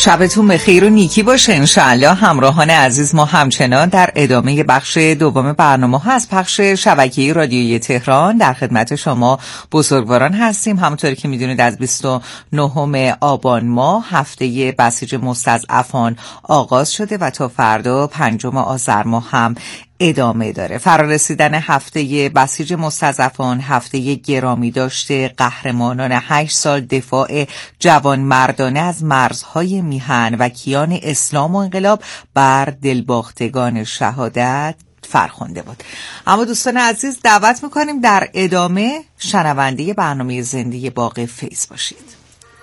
شبتون بخیر و نیکی باشه انشاءالله. همراهان عزیز، ما همچنان در ادامه بخش دوم برنامه ها از پخش شبکه‌ای رادیویی تهران در خدمت شما بزرگواران هستیم. همونطوری که میدونید از 29 آبان ماه هفته بسیج مستضعفان آغاز شده و تا فردا 5 آذر ماه هم ادامه داره. فرارسیدن هفته بسیج مستضعفان هفته گرامی داشته قهرمانان 8 سال دفاع جوان مردانه از مرزهای میهن و کیان اسلام و انقلاب بر دلباختگان شهادت فرخنده بود. اما دوستان عزیز، دعوت میکنیم در ادامه شنونده برنامه زنده باغ فیض باشید.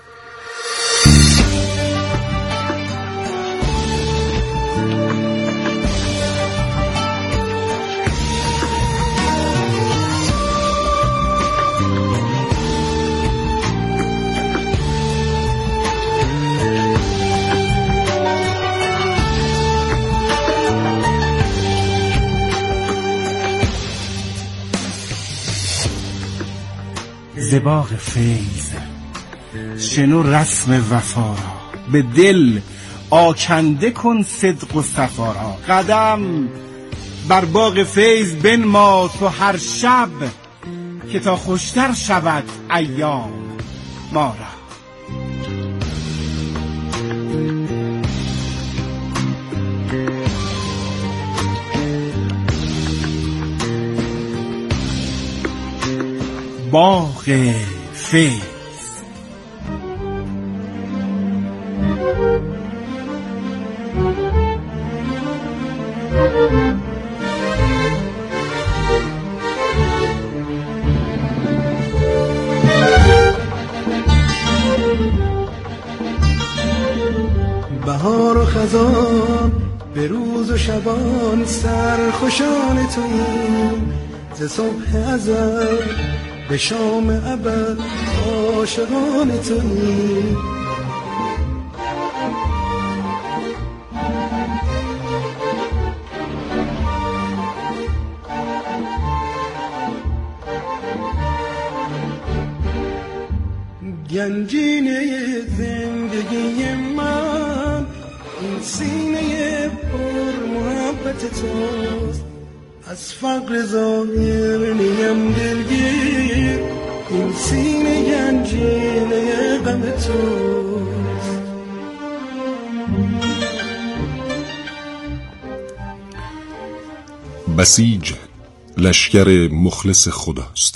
ز باغ فیض شنو رسم وفا را، به دل آکنده کن صدق و صفا را. قدم بر باغ فیض بنما تو هر شب، که تا خوشتر شود ایام ما را. باغ فیض. بهار و خزان به روز و شبان سرخوشان توییم، ز صبح ازل به شام ابد عاشقان توییم. گنجینه زندگی من این سینه پر محبت توست، از فقر ظاهر نیم دلگیر، این سینه گنجینه غم توست. بسیج لشکر مخلص خداست.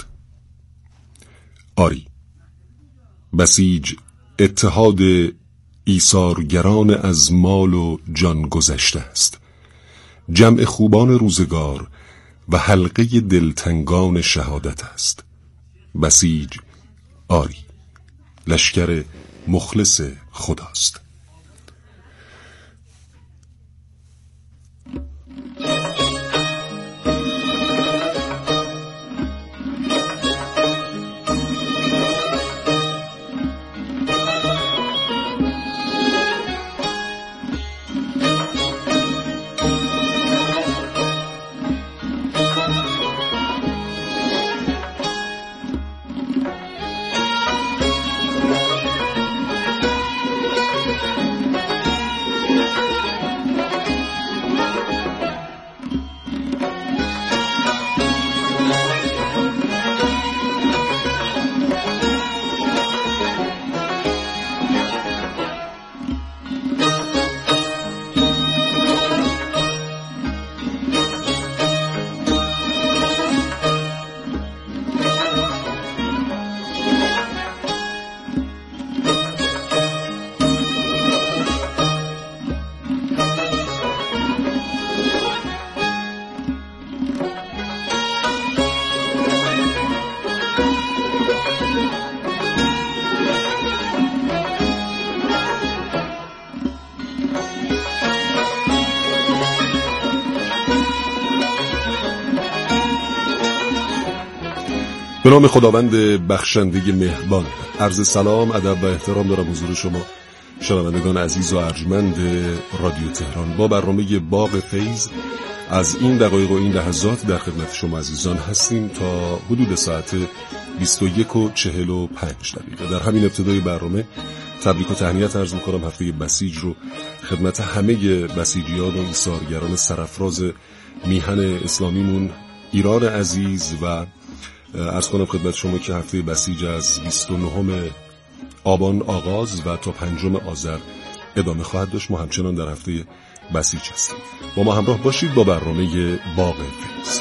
آری، بسیج اتحاد ایثارگران از مال و جان گذشته است، جمع خوبان روزگار و حلقه دلتنگان شهادت است. بسیج آری، لشکر مخلص خداست. به نام خداوند بخشنده مهربان، عرض سلام، ادب و احترام دارم حضور شما شنوندگان عزیز و ارجمند رادیو تهران. با برنامه باغ فیض از این دقایق و این لحظات در خدمت شما عزیزان هستیم تا حدود ساعت 21:45. در همین ابتدای برنامه تبریک و تهنیت عرض می‌کنم هفته بسیج رو خدمت همه بسیجیان و ایثارگران سرافراز میهن اسلامیمون ایران عزیز و عرض کنم خدمت شما که هفته بسیج از 29 آبان آغاز و تا 5 آذر ادامه خواهد داشت. ما همچنان در هفته بسیج هستیم. با ما همراه باشید با برنامه باغ فیض.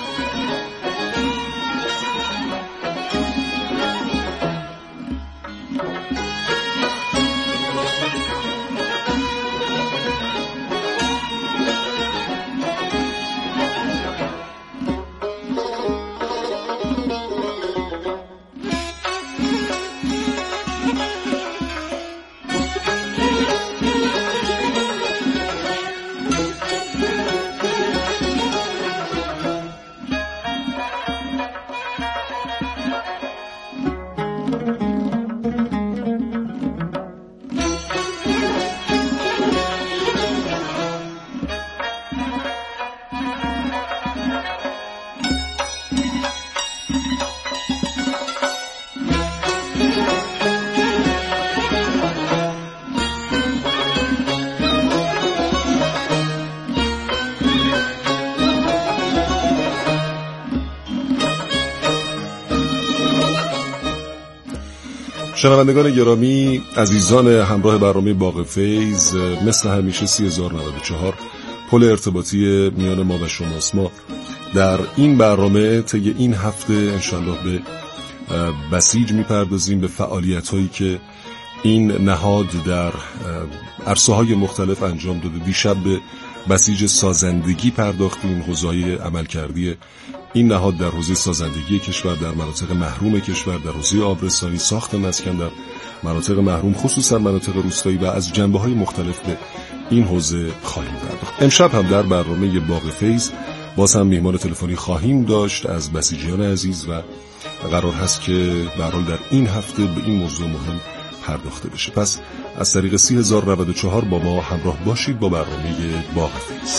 شنوندگان گرامی، عزیزان همراه برنامه باغ فیض، مثل همیشه 3094 پل ارتباطی میان ما و شماست. ما در این برنامه طی این هفته انشالله به بسیج میپردازیم، به فعالیت‌هایی که این نهاد در عرصه‌های مختلف انجام داده. دیشب به بسیج سازندگی پرداختیم، حوزه‌های عملکردی این نهاد در حوزه سازندگی کشور، در مناطق محروم کشور، در حوزه آبرسانی، ساخت مسکن در مناطق محروم، خصوصا مناطق روستایی، و از جنبه‌های مختلف به این حوزه خواهیم پرداخت. امشب هم در برنامه باغ فیض باز هم میهمان تلفنی خواهیم داشت از بسیجیان عزیز و قرار هست که به هر حال در این هفته به این موضوع مهم پرداخته بشه. پس از طریق 3094 با ما همراه باشید با برنامه باغ فیض.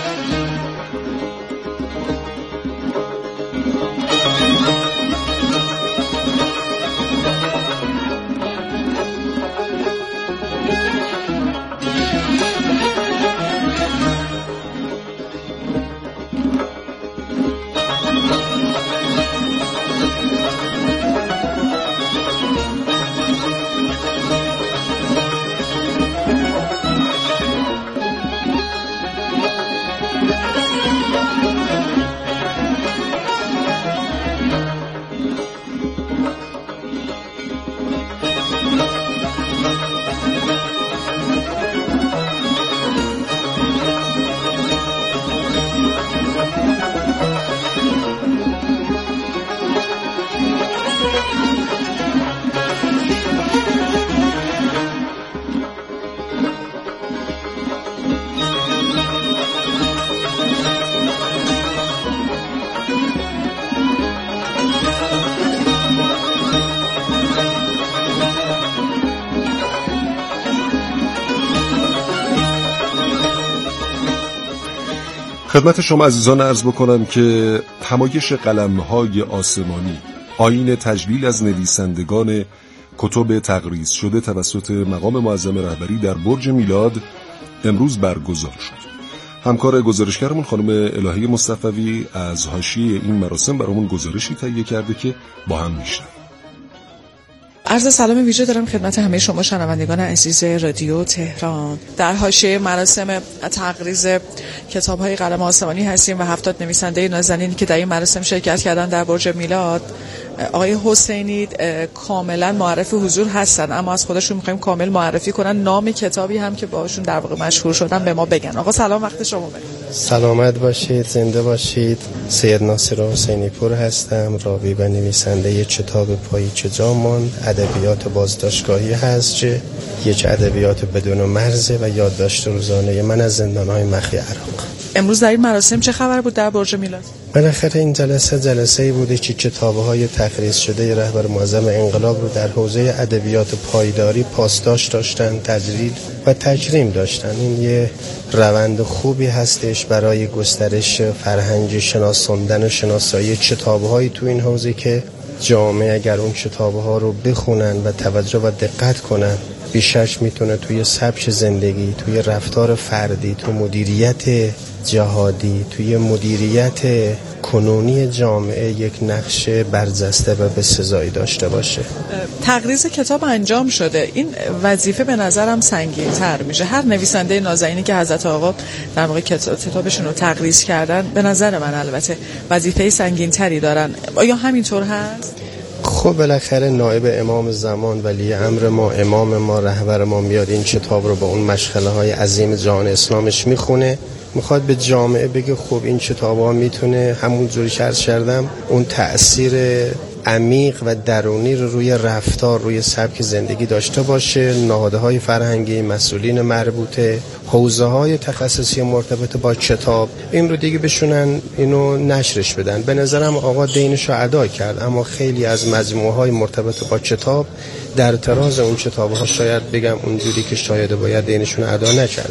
خدمت شما عزیزان عرض بکنم که همایش قلم‌های آسمانی، آیین تجلیل از نویسندگان کتب تقریض شده توسط مقام معظم رهبری در برج میلاد امروز برگزار شد. همکار گزارشگرمون خانم الهی مصطفی از حاشیه این مراسم برامون گزارشی تهیه کرده که با هم میشنویم. عرض سلام ویژه دارم خدمت همه شما شنوندگان عزیز رادیو تهران. در حاشیه مراسم تقریض کتاب‌های قلم آسمانی هستیم و 70 نویسنده نازنینی که در این مراسم شرکت کردن در برج میلاد. آقای حسینی کاملا معرف حضور هستن، اما از خودشون می‌خوایم کامل معرفی کنن، نام کتابی هم که باهاشون در واقع مشهور شدن به ما بگن. آقا سلام، وقت شما بخیر. سلامت باشید، زنده باشید. سید ناصر حسینی پور هستم، راوی و نویسنده کتاب پاییچه جا ماند، ادبیات بازداشتگاهی هزجه، یک ادبیات بدون مرزه و یادداشت روزانه من از زندان‌های مخفی عراق. امروز در این مراسم چه خبر بود در برج میلاد؟ بالاخره این جلسه‌ای بوده که کتاب‌های تقریض شده رهبر معظم انقلاب رو در حوزه ادبیات پایداری پاسداشت داشتن، تجلیل و تکریم داشتن. این یه روند خوبی هستش برای گسترش فرهنگ شناساندن و شناسایی کتاب‌های تو این حوزه که جامعه اگر اون کتاب‌ها رو بخونن و توجه و دقت کنن ریشش میتونه توی سبک زندگی، توی رفتار فردی، توی مدیریت جهادی، توی مدیریت کنونی جامعه یک نقش برجسته و به سزایی داشته باشه. تقریض کتاب انجام شده، این وظیفه به نظرم سنگین تر میشه. هر نویسنده نازنینی که حضرت آقا در واقع کتابشون رو تقریض کردن، به نظر من البته وظیفه سنگین تری دارن. آیا همینطور هست؟ خب بالاخره نایب امام زمان، ولی امر ما، امام ما، رهبر ما میاد این کتاب رو با اون مشغله های عظیم جهان اسلامش میخونه، میخواد به جامعه بگه خب این کتاب ها میتونه همون جوری که عرض کردم اون تأثیر عمیق و درونی رو روی رفتار، روی سبک زندگی داشته باشه. نهادهای فرهنگی، مسئولین مربوطه، حوزه‌های تخصصی مرتبط با کتاب این رو دیگه بشونن اینو نشرش بدن. به نظرم آقا دینشو ادا کرد، اما خیلی از مجموعه‌های مرتبط با کتاب در طراز اون کتاب‌ها شاید بگم اونجوری که شاید باید دینشون ادا نکردن.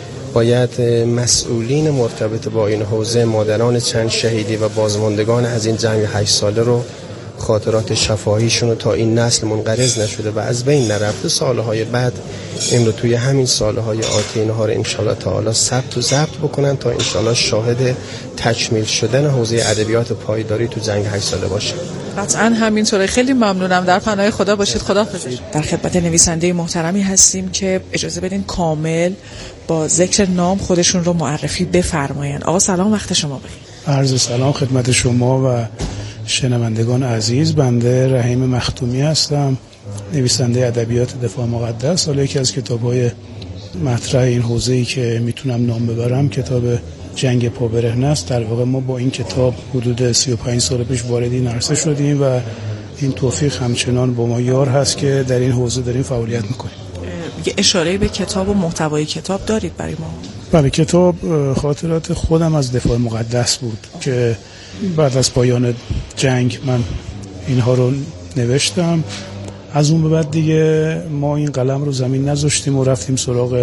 باید مسئولین مرتبط با این حوزه، مادران چند شهیدی و بازماندگان از این جنگ 8 ساله رو خاطرات شفاهیشون رو تا این نسل منقرض نشده و از بین نرفته سالهای بعد این رو توی همین سالهای آتی اینها رو انشالله تعالی ثبت و ضبط بکنن تا انشالله شاهد تکمیل شدن حوزه ادبیات پایداری تو جنگ 8 ساله باشه. قطعاً همینطوره. خیلی ممنونم. در پناه خدا باشید. خداحافظ. در خدمت نویسنده محترمی هستیم که اجازه بدین کامل با ذکر نام خودشون رو معرفی بفرمایند. آقا سلام، وقت شما بخیر. عرض سلام خدمت شما و شنوندگان عزیز. بنده رحیم مختومی هستم، نویسنده ادبیات دفاع مقدس. حالا یکی از کتاب‌های مطرح این حوزه‌ای که میتونم نام ببرم کتاب جنگ پابرهنه است. در واقع ما با این کتاب حدود 35 سال پیش وارد این عرصه شدیم و این توفیق همچنان با ما یار هست که در این حوزه داریم فعالیت میکنیم. یه اشاره به کتاب و محتوای کتاب دارید برای ما؟ بله، کتاب خاطرات خودم از دفاع مقدس بود که بعد از پایان جنگ من اینها رو نوشتم. از اون به بعد دیگه ما این قلم رو زمین نذاشتیم و رفتیم سراغ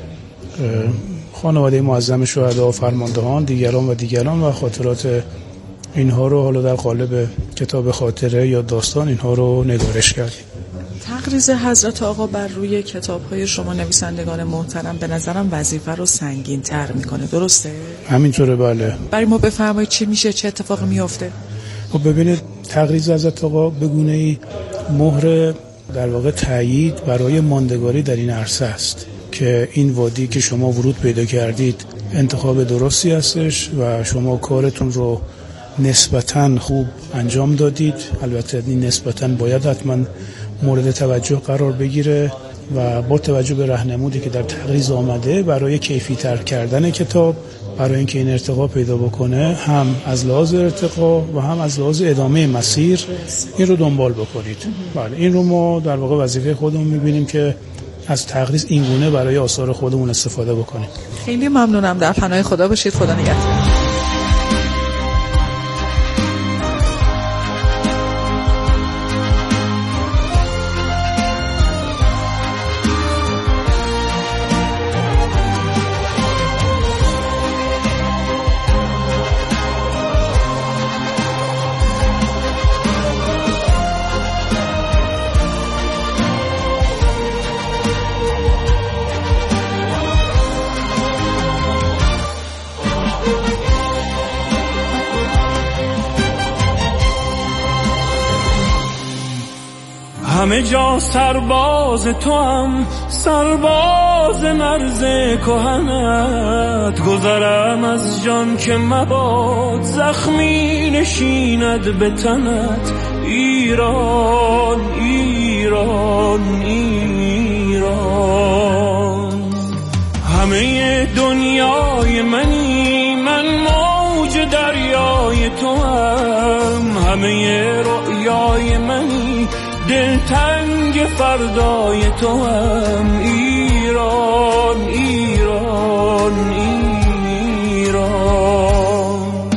خانواده معظم شهدا و فرماندهان دیگران و خاطرات اینها رو حالا در قالب کتاب خاطره یا داستان اینها رو نگارش کردیم. تقریض حضرت آقا بر روی کتاب‌های شما نویسندگان محترم به نظرم وظیفه رو سنگین‌تر میکنه، درسته؟ همینطوره، بله. برای ما بفرمایید چی میشه، چه اتفاقی میفته؟ خب ببینید، تقریض حضرت آقا به گونه‌ای مهر در واقع تایید برای ماندگاری در این عرصه است که این وادی که شما ورود پیدا کردید انتخاب درستی هستش و شما کارتون رو نسبتاً خوب انجام دادید. البته این نسبتاً باید حتما مورد توجه قرار بگیره و با توجه به راهنمودی که در تقریض آمده برای کیفی‌تر کردن کتاب، برای اینکه این ارتقا پیدا بکنه، هم از لحاظ ارتقا و هم از لحاظ ادامه مسیر این رو دنبال بکنید. بله، این رو ما در واقع وظیفه خودمون می‌بینیم که از تقریض این گونه برای آثار خودمون استفاده بکنیم. خیلی ممنونم. در پناه خدا باشید. خدا نگهدار. همه جا سرباز تو هم، سرباز مرز کهنت، گذرم از جان که مباد زخمی نشیند به تنت. ایران ایران ایران، همه دنیای منی، من موج دریای تو هم، همه رؤیای منی، دلتنگ فردای تو هم. ایران ایران ایران.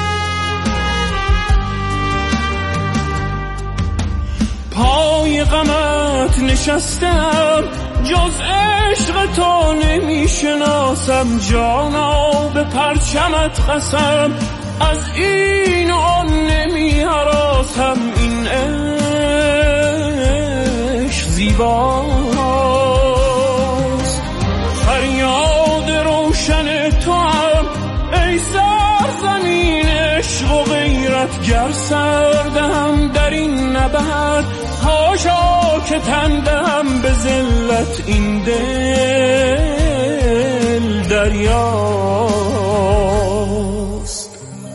غم قدمت نشستم، جز عشق تو نمیشناسم. جانا به پرچمت قسم، از این آن نمی هراسم. این عشق زیباست، فریاد روشن تو هم ای سرزمین عشق و غیرت. گر سردم در این نبرد، حاشا که تندم به ذلت. این دل دریاست.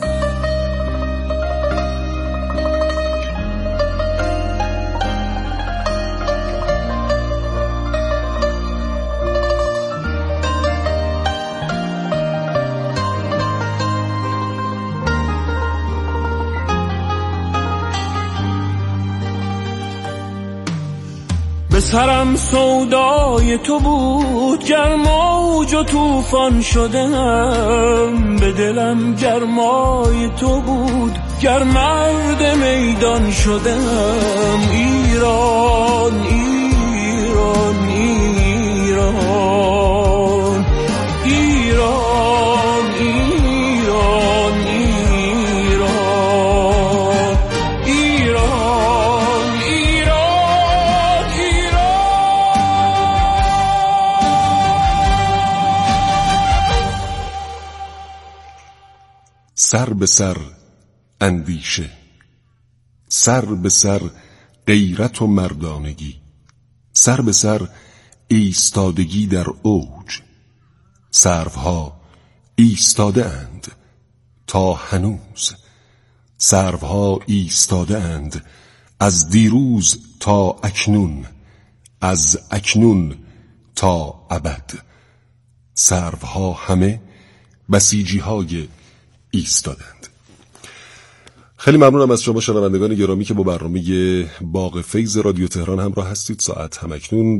به سرم سودای تو بود، گر موج و طوفان شدم. به دلم گرمای تو بود، گر مرد میدان شدم. ایران ایران ایران ایران ایران ایران ایران سر به سر اندیشه، سر به سر غیرت و مردانگی، سر به سر ایستادگی در اوج. سروها ایستاده اند تا هنوز، سروها ایستاده اند از دیروز تا اکنون، از اکنون تا ابد. سروها همه بسیجی های ایستادند. خیلی ممنونم از شما شنوندگان گرامی که با برنامه باغ فیض رادیو تهران همراه هستید. ساعت همکنون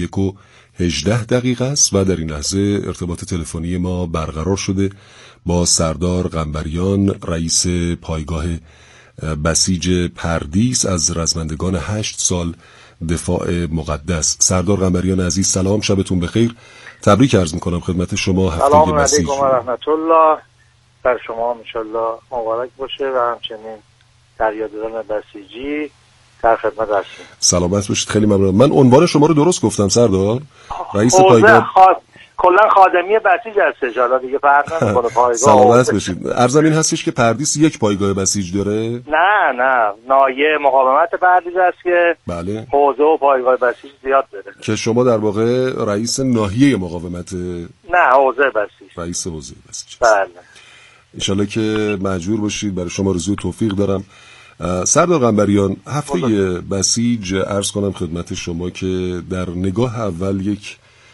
21:18 است و در این لحظه ارتباط تلفنی ما برقرار شده با سردار قنبریان، رئیس پایگاه بسیج پردیس از رزمندگان 8 سال دفاع مقدس. سردار قنبریان عزیز سلام، شبتون بخیر. تبریک عرض میکنم خدمت شما هفته سلام بسیج. علیکم و رحمت الله. بر شما انشالله مبارک باشه و همچنین در یادگان بسیجی در خدمت هستیم. سلامت باشید. خیلی ممنونم. من عنوان شما رو درست گفتم سردار؟ رئیس پایگاه کلا خادمی بسیج هستش، حالا دیگه فرق نمیکنه پایگاه. سلامت باشید. عرضم این هستش که پردیس یک پایگاه بسیج داره؟ نه نایه مقاومت پردیس هست که بله. حوزه و پایگاه بسیج زیاد داره که شما در واقع رئیس ناحیه مقاومت؟ نه، حوزه بسیج. رئیس حوزه بسیج. بله. انشالله که مجبور باشید، برای شما رزوی توفیق دارم. سردار قنبریان، هفته بسیج عرض کنم خدمت شما که در نگاه اول یک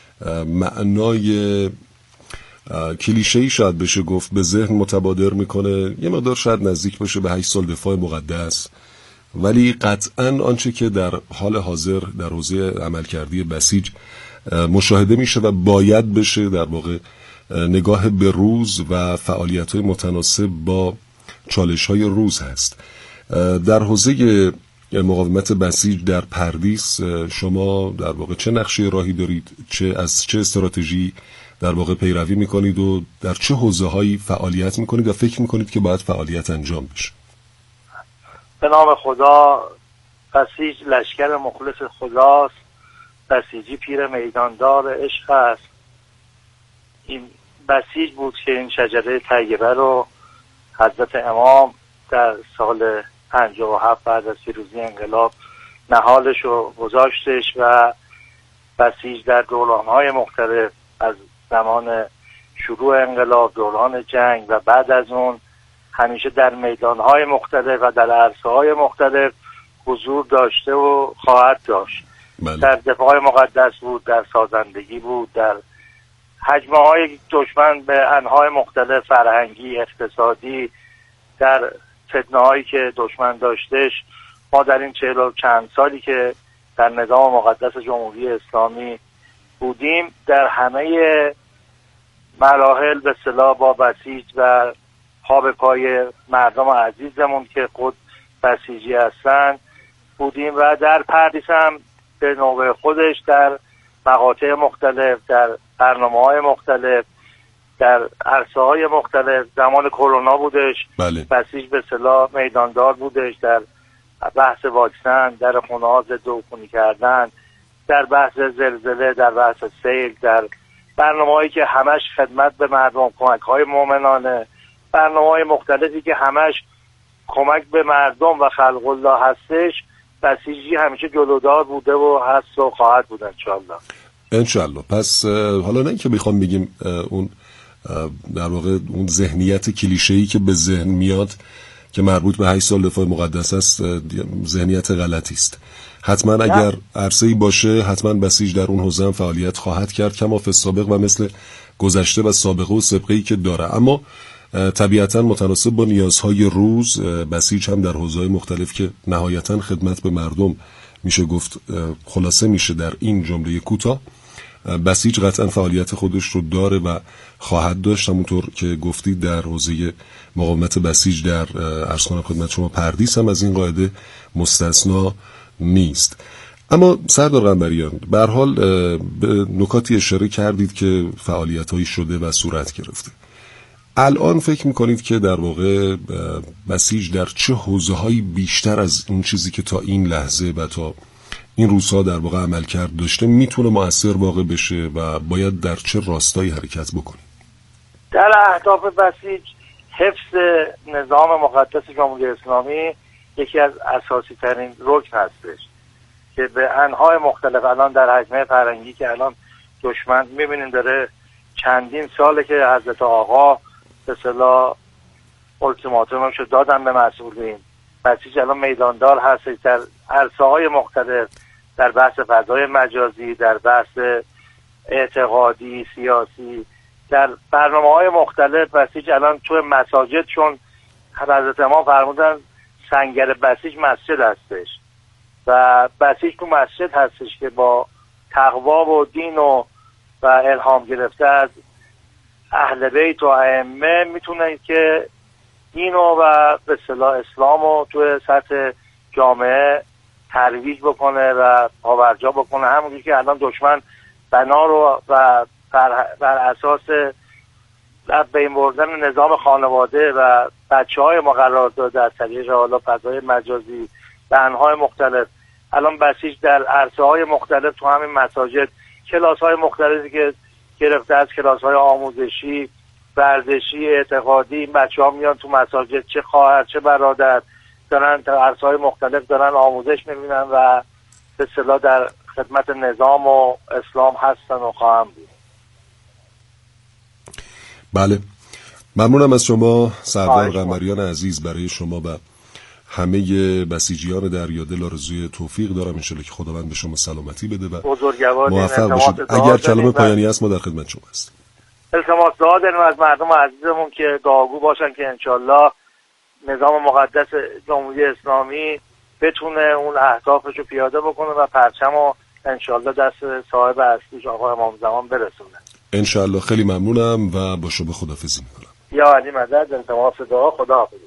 معنای کلیشه‌ای شاید بشه گفت به ذهن متبادر میکنه، یه مقدار شاید نزدیک باشه به 8 سال دفاع مقدس، ولی قطعاً آنچه که در حال حاضر در حوزه عملکردی بسیج مشاهده میشه و باید بشه در واقع نگاه به روز و فعالیت‌های متناسب با چالش‌های روز هست. در حوزه مقاومت بسیج در پردیس شما در واقع چه نقشه راهی دارید، از چه استراتژی در واقع پیروی میکنید و در چه حوزه‌هایی فعالیت میکنید و فکر میکنید که باید فعالیت انجام بشه؟ به نام خدا. بسیج لشکر مخلص خداست، بسیجی پیر میداندار عشق است. این بسیج بود که این شجره طیبه رو حضرت امام در سال 57 بعد از پیروزی انقلاب نهالش رو گذاشتش و بسیج در دوران‌های مختلف از زمان شروع انقلاب، دوران جنگ و بعد از اون همیشه در میدان‌های مختلف و در عرصه‌های مختلف حضور داشته و خواهد داشت. بله. در دفاع مقدس بود، در سازندگی بود، در هجمه‌های دشمن به انواع مختلف فرهنگی، اقتصادی، در فتنه‌هایی که دشمن داشتش. ما در این 40 و چند سالی که در نظام مقدس جمهوری اسلامی بودیم در همه مراحل به اصطلاح با بسیج و پا به پای مردم عزیزمون که خود بسیجی هستن بودیم و در پردیس هم به نوبه خودش در مقاطع مختلف، در برنامه‌های مختلف، در عرصه‌های مختلف، زمان کرونا بودش بسیج به اصطلاح میداندار بودش، در بحث واکسن، در خونه‌ها ضد عفونی کردن، در بحث زلزله، در بحث سیل، در برنامه‌هایی که همش خدمت به مردم، کمک‌های مومنانه، برنامه‌های مختلفی که همش کمک به مردم و خلق الله هستش. بسیجی همیشه جلودار بوده و هست و خواهد بود انشالله. پس حالا نه که بخوام بگیم اون در واقع اون ذهنیت کلیشه‌ای که به ذهن میاد که مربوط به 8 سال دفاع مقدس است ذهنیت غلطی است. حتما اگر عرصه‌ای باشه حتما بسیج در اون حوزه هم فعالیت خواهد کرد کما فی السابق و مثل گذشته و سابقه و سابقه‌ای که داره. اما طبیعتاً متناسب با نیازهای روز بسیج هم در حوزه‌های مختلف که نهایتاً خدمت به مردم میشه گفت خلاصه میشه در این جمله کوتاه، بسیج قطعاً فعالیت خودش رو داره و خواهد داشت. همونطور که گفتید در حوزه مقاومت بسیج در عرض کنم خدمت شما پردیس هم از این قاعده مستثنا نیست. اما سردار قنبریان به هر حال به نکاتی اشاره کردید که فعالیت‌هایی شده و صورت گرفته. الان فکر میکنید که در واقع بسیج در چه حوزه‌هایی بیشتر از اون چیزی که تا این لحظه و تا این روزها در واقع عملکرد داشته میتونه مؤثر واقع بشه و باید در چه راستایی حرکت بکنه؟ در اهداف بسیج حفظ نظام مقدس جمهوری اسلامی یکی از اساسی ترین رکن هستش که به انواع مختلف الان در حجمه فرنگی که الان دشمن میبینین داره چندین ساله که حضرت آقا به اصطلاح التیماتومش دادن به مسئولین، بسیج الان میداندار هست در عرصه‌های مختلف، در بحث فضای مجازی، در بحث اعتقادی، سیاسی، در برنامه‌های مختلف. بسیج الان تو مساجد چون حضرت امام فرمودن سنگر بسیج مسجد هستش و بسیج تو مسجد هستش که با تقوا و دین و الهام گرفته از اهل بیت و ائمه میتونه که دین و به اصطلاح اسلامو تو سطح جامعه ترویج بکنه و پاورجا بکنه، همونجوری که الان دشمن بنا رو و بر اساس بین بردن نظام خانواده و بچه‌های ما قرار داده از طریق حالا فضای مجازی به انواع مختلف. الان بسیج در عرصه‌های مختلف تو همین مساجد کلاس‌های مختلفی که گرفته از کلاس‌های آموزشی، ورزشی، اعتقادی، بچه‌ها میان تو مساجد، چه خواهر چه برادر دارن در عرصه‌های مختلف دارن آموزش می‌بینن و به اصطلاح در خدمت نظام و اسلام هستن و خواهم بود. بله، ممنونم از شما سردار قنبریان عزیز. برای شما و همه بسیجیان دریادل آرزوی توفیق دارم، انشالله که خداوند به شما سلامتی بده و موفق باشید. اگر کلمه پایانی هست ما در خدمت شما هستیم. التماس دعا داریم از مردم عزیزمون که دعاگو باشن که انشالله نظام مقدس جمهوری اسلامی بتونه اون اهدافشو پیاده بکنه و پرچمو انشالله دست صاحب اصلیش آقا امام زمان برسونه انشالله. خیلی ممنونم و با شما خداحافظی میکنم. یا علی مدد. التماس دعا. خداحافظ.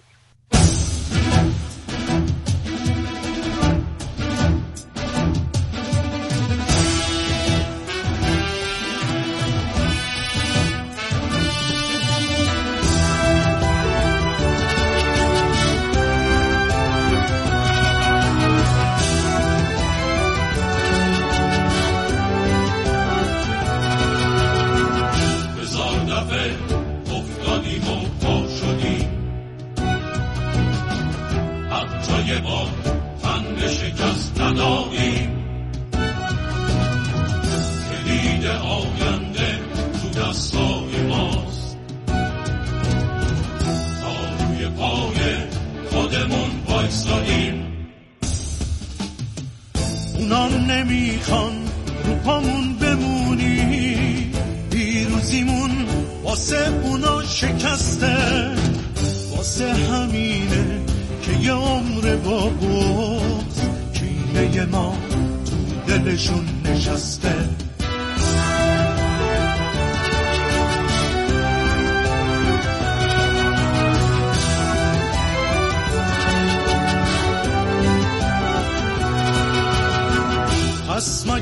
اونا نمیخوان رو پامون بمونی، پیروزیمون واسه اونا شکسته، واسه همینه که یه عمر با بغض کینه ما تو دلشون نشسته.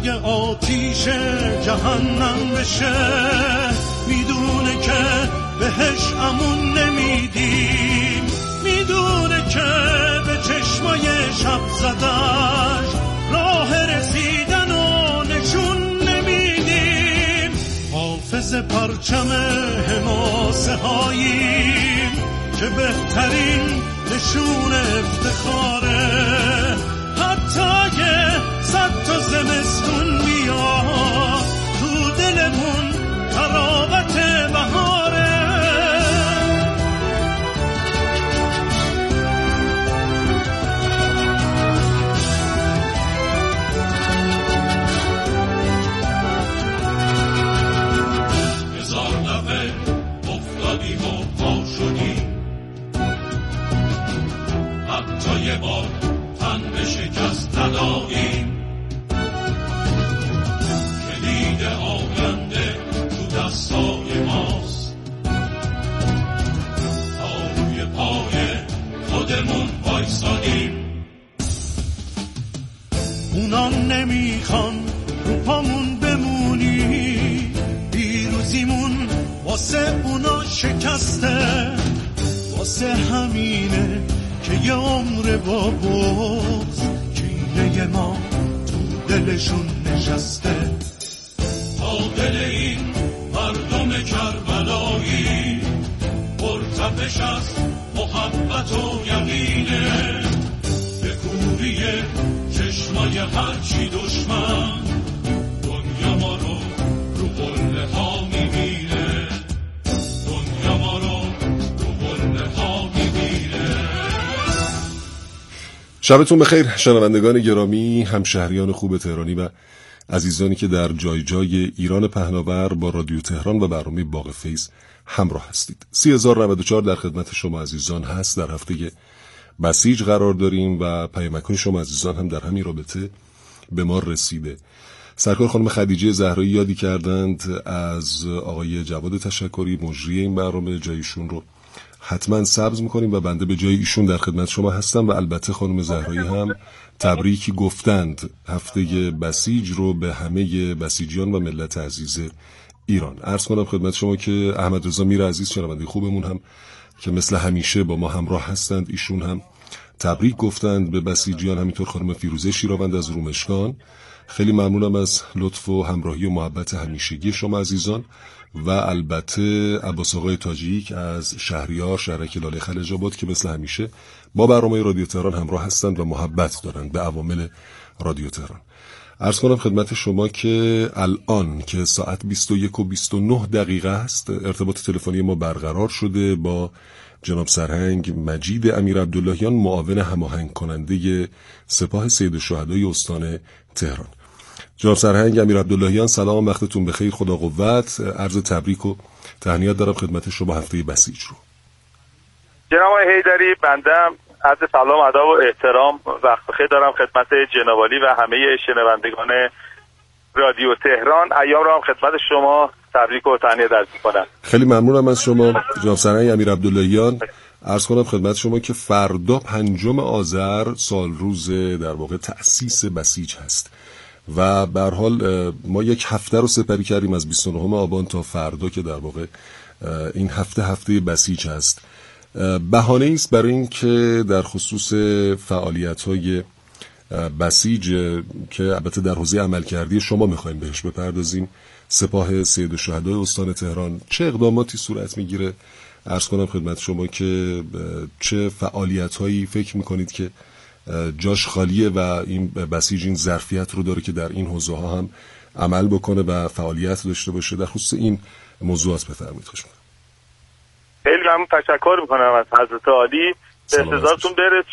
اگه آتیش جهنم بشه، میدونه که بهش امون نمیدیم، میدونه که به چشمای شب زدش راه رسیدن و نشون نمیدیم. حافظ پرچم حماسه هاییم که بهترین نشون افتخاره، حتی که 100 تا زمستون بیاد تو دلمون تراوت بهاره. هزار دفعه افتادیم و پا شدیم، حتی یه بار تن به شکست ندادیم. کلید آینده تو دستای ماست، تا روی پای خودمون وایسادیم. اونا نمیخوان رو پامون بمونی، پیروزیمون واسه اونا شکسته. واسه همینه که یه عمر با بغض کینه ما تو دلشون نشسته. تا دل این مردم کربلایی مرتبش از محبت و یقینه، به کوری چشمای هرچی دشمن دنیا ما رو قله ها میبینه، دنیا ما رو قله ها میبینه. شبتون بخیر شنوندگان گرامی، همشهریان خوب تهرانی و عزیزانی که در جای جای ایران پهناور با رادیو تهران و برنامه باغ فیض همراه هستید. 3094 در خدمت شما عزیزان هست. در هفته بسیج قرار داریم و پیامک‌های شما عزیزان هم در همین رابطه به ما رسیده. سرکار خانم خدیجه زهرایی یادی کردند از آقای جواد تشکری مجری این برنامه، جایشون رو حتما سبز میکنیم و بنده به جای ایشون در خدمت شما هستم. و البته خانم زهرایی هم تبریکی گفتند هفته بسیج رو به همه بسیجیان و ملت عزیز ایران. عرض کنم خدمت شما که احمد رضا میر عزیز شنونده خوبمون هم که مثل همیشه با ما همراه هستند، ایشون هم تبریک گفتند به بسیجیان. همینطور خانم فیروزه شیراوند از رومشگان. خیلی ممنونم از لطف و همراهی و محبت همیشگی شما عزیزان. و البته عباس آقای تاجیک از شهریار شهرک لاله خلیج آباد که مثل همیشه با برنامه رادیو تهران همراه هستند و محبت دارند به عوامل رادیو تهران. عرض کنم خدمت شما که الان که ساعت 21:29 است ارتباط تلفنی ما برقرار شده با جناب سرهنگ مجید امیر عبداللهیان، معاون هماهنگ کننده سپاه سید الشهدای استان تهران. جناب سرهنگ امیر عبداللهیان سلام، وقتتون بخیر، خدا قوت. عرض تبریک و تهنیت دارم خدمت شما هفته بسیج رو. جناب حیدری، بنده عرض سلام ادب و احترام وقت بخیر دارم خدمت جناب عالی و همه شنوندگان رادیو تهران. ایام رو هم خدمت شما تبریک و تهنیت عرض می‌کنم. خیلی ممنونم از شما جناب سرهنگ امیر عبداللهیان. عرض کنم خدمت شما که فردا 5 آذر سال روز در واقع تأسیس بسیج هست و به هر حال ما یک هفته رو سپری کردیم از 29 آبان تا فردا که در واقع این هفته بسیج هست. بهانه است برای این که در خصوص فعالیت‌های بسیج که البته در حوزه عملکردی شما می‌خوایم بهش بپردازیم، سپاه سید الشهدای استان تهران چه اقداماتی صورت میگیره؟ عرض کنم خدمت شما که چه فعالیت‌هایی فکر می‌کنید که جاش خالیه و این بسیج این ظرفیت رو داره که در این حوزه ها هم عمل بکنه و فعالیت داشته باشه؟ در خصوص این موضوعات بفرمایید. خوش خیلی ممنون، تشکر میکنم از حضرت عالی. به انتظارتون برسیم